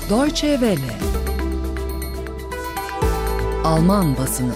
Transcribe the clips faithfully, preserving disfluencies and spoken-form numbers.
Deutsche Welle. Alman basını.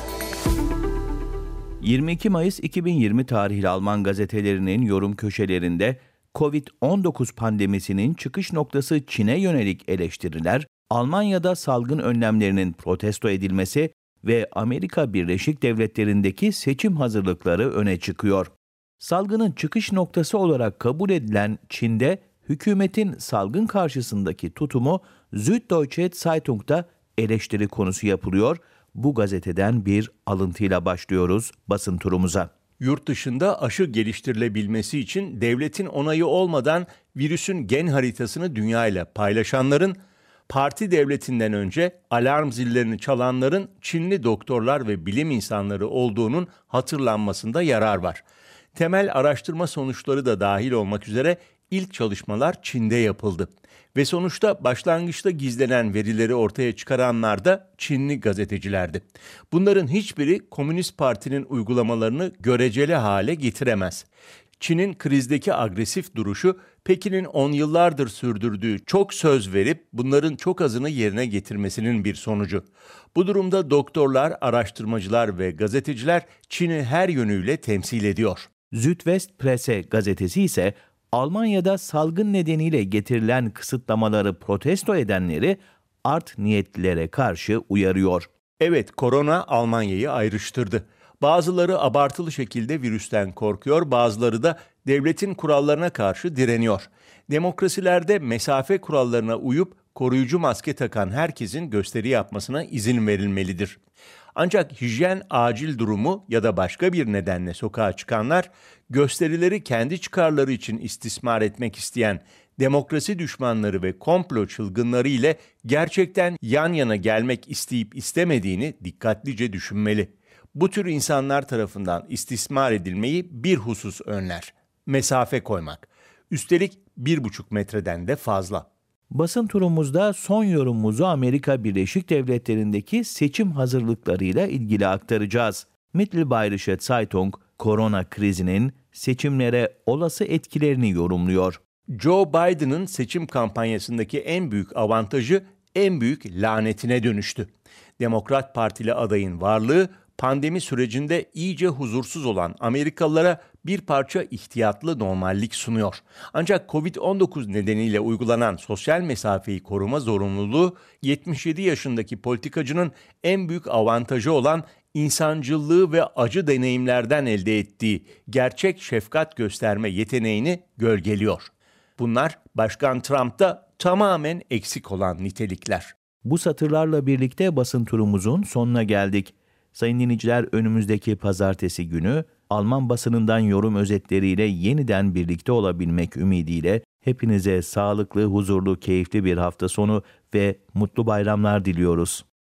yirmi iki Mayıs iki bin yirmi tarihli Alman gazetelerinin yorum köşelerinde kovid on dokuz pandemisinin çıkış noktası Çin'e yönelik eleştiriler, Almanya'da salgın önlemlerinin protesto edilmesi ve Amerika Birleşik Devletleri'ndeki seçim hazırlıkları öne çıkıyor. Salgının çıkış noktası olarak kabul edilen Çin'de hükümetin salgın karşısındaki tutumu Süddeutsche Zeitung'da eleştiri konusu yapılıyor. Bu gazeteden bir alıntıyla başlıyoruz basın turumuza. Yurt dışında aşı geliştirilebilmesi için devletin onayı olmadan virüsün gen haritasını dünyayla paylaşanların, parti devletinden önce alarm zillerini çalanların Çinli doktorlar ve bilim insanları olduğunun hatırlanmasında yarar var. Temel araştırma sonuçları da dahil olmak üzere ilk çalışmalar Çin'de yapıldı. Ve sonuçta başlangıçta gizlenen verileri ortaya çıkaranlar da Çinli gazetecilerdi. Bunların hiçbiri Komünist Parti'nin uygulamalarını göreceli hale getiremez. Çin'in krizdeki agresif duruşu, Pekin'in on yıllardır sürdürdüğü çok söz verip bunların çok azını yerine getirmesinin bir sonucu. Bu durumda doktorlar, araştırmacılar ve gazeteciler Çin'i her yönüyle temsil ediyor. Südwestpresse gazetesi ise Almanya'da salgın nedeniyle getirilen kısıtlamaları protesto edenleri art niyetlilere karşı uyarıyor. Evet, korona Almanya'yı ayrıştırdı. Bazıları abartılı şekilde virüsten korkuyor, bazıları da devletin kurallarına karşı direniyor. Demokrasilerde mesafe kurallarına uyup koruyucu maske takan herkesin gösteri yapmasına izin verilmelidir. Ancak hijyen acil durumu ya da başka bir nedenle sokağa çıkanlar, gösterileri kendi çıkarları için istismar etmek isteyen demokrasi düşmanları ve komplo çılgınları ile gerçekten yan yana gelmek isteyip istemediğini dikkatlice düşünmeli. Bu tür insanlar tarafından istismar edilmeyi bir husus önler: mesafe koymak. Üstelik bir buçuk metreden de fazla. Basın turumuzda son yorumumuzu Amerika Birleşik Devletleri'ndeki seçim hazırlıklarıyla ilgili aktaracağız. Mittelbayerische Zeitung, korona krizinin seçimlere olası etkilerini yorumluyor. Joe Biden'ın seçim kampanyasındaki en büyük avantajı en büyük lanetine dönüştü. Demokrat Partili adayın varlığı, pandemi sürecinde iyice huzursuz olan Amerikalılara bir parça ihtiyatlı normallik sunuyor. Ancak kovid on dokuz nedeniyle uygulanan sosyal mesafeyi koruma zorunluluğu, yetmiş yedi yaşındaki politikacının en büyük avantajı olan insancıllığı ve acı deneyimlerden elde ettiği gerçek şefkat gösterme yeteneğini gölgeliyor. Bunlar Başkan Trump'ta tamamen eksik olan nitelikler. Bu satırlarla birlikte basın turumuzun sonuna geldik. Sayın dinleyiciler, önümüzdeki pazartesi günü Alman basınından yorum özetleriyle yeniden birlikte olabilmek ümidiyle hepinize sağlıklı, huzurlu, keyifli bir hafta sonu ve mutlu bayramlar diliyoruz.